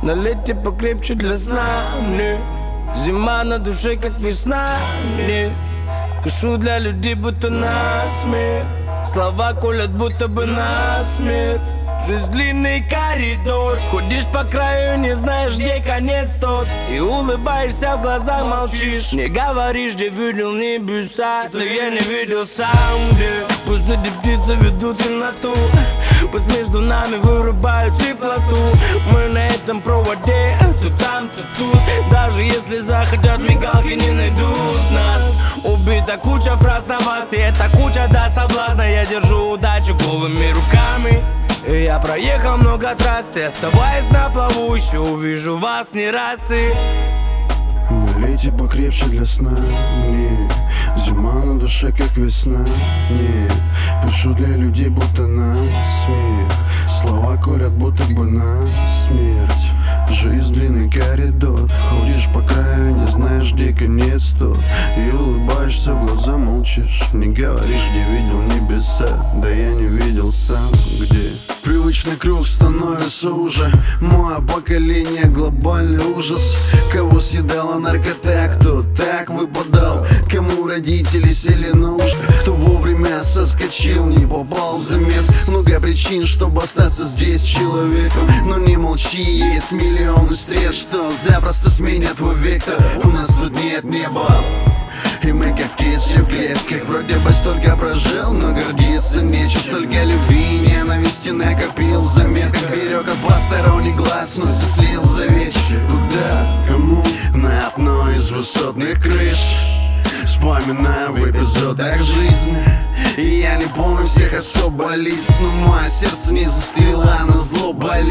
Налейте покрепче для сна мне. Зима на душе, как весна мне. Пишу для людей, будто насмех. Слова колят, будто бы насмерть. Жизнь длинный коридор. Ходишь по краю, не знаешь, где конец тот. И улыбаешься в глаза, молчишь. Не говоришь, где видел небеса. То я не видел сам, где. Пусть эти птицы ведут темноту. Пусть между нами вырубают теплоту. Мы на этом проводе, то там, то тут. Даже если захотят, мигалки не найдут нас. Убита куча фраз на вас, и эта куча до соблазна. Я держу удачу голыми руками. И я проехал много трасс, и оставаясь на плаву, еще увижу вас не раз. И налейте покрепче для сна мне. Зима на душе, как весна. Не пишу для людей, будто на смех. Слова колят, будто бы на смерть. Жизнь длинный коридор. Ходишь по краю, не знаешь, где конец тот. И улыбаешься в глаза, молчишь. Не говоришь, где видел небеса. Да я не видел сам, где. Привычный круг становится уже. Мое поколение, глобальный ужас. Кого съедала наркота, кто так выпадал. Кому родители сели на уши, кто вовремя соскочил, не попал в замес. Много причин, чтобы остаться здесь человеком. Но не молчи, есть миллионы стрел, что запросто сменят твой вектор. У нас тут нет неба, и мы как птицы в клетках. Вроде бы столько прожил, но гордиться нечем. Столько любви, ненависти накопил в заметках. Берег от посторонних глаз, но все слил за вечер. Куда? Кому? На одной из высотных крыш. Вспоминаю в эпизодах жизни, и я не помню всех особо лиц. Но мое сердце не застыло, оно зло болит.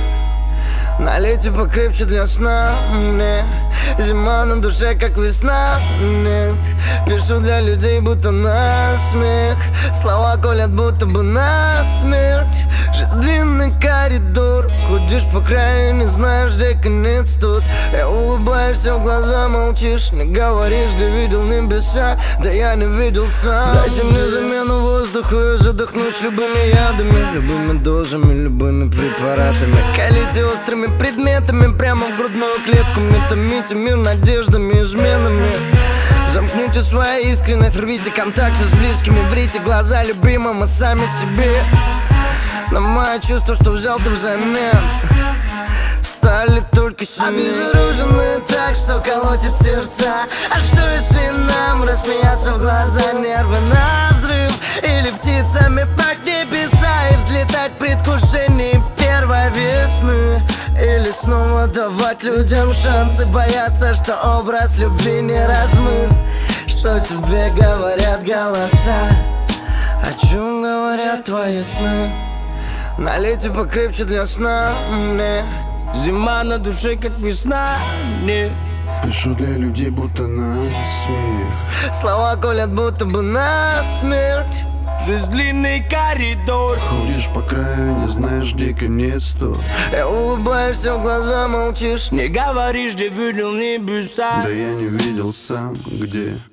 налейте покрепче для сна мне. Зима на душе, как весна. Нет, пишу для людей, будто на смех. Слова колят, будто бы на смерть. Жизнь длинный коридор. Ходишь по краю, не знаешь, где конец тут. И улыбаешься в глаза, молчишь. Не говоришь, где видел небеса. Да я не видел сам. Дайте мне замену воздуху, я задохнусь любыми ядами, любыми дозами, любыми препаратами. Колите острыми предметами прямо в грудную клетку. Не томите мир надеждами, изменами. Замкните свою искренность, рвите контакты с близкими. Врите глаза любимым, а сами себе. Но мое чувство, что взял ты взамен, стали только сильнее. Обезоружены так, что колотит сердца. А что если нам рассмеяться в глаза? Нервы на взрыв. Или птицами под небеса и взлетать в предвкушении первой весны. Или снова давать людям шансы, бояться, что образ любви не размыт. Что тебе говорят голоса? О чем говорят твои сны? Налейте покрепче для сна мне. Зима на душе, как весна мне. Пишу для людей, будто на смех. Слова колят, будто бы на смерть. Жизнь длинный коридор. Ходишь по краю, не знаешь, где конец тот. И улыбаешься в глаза, молчишь. Не говоришь, где видел небеса. Да я не видел сам, где.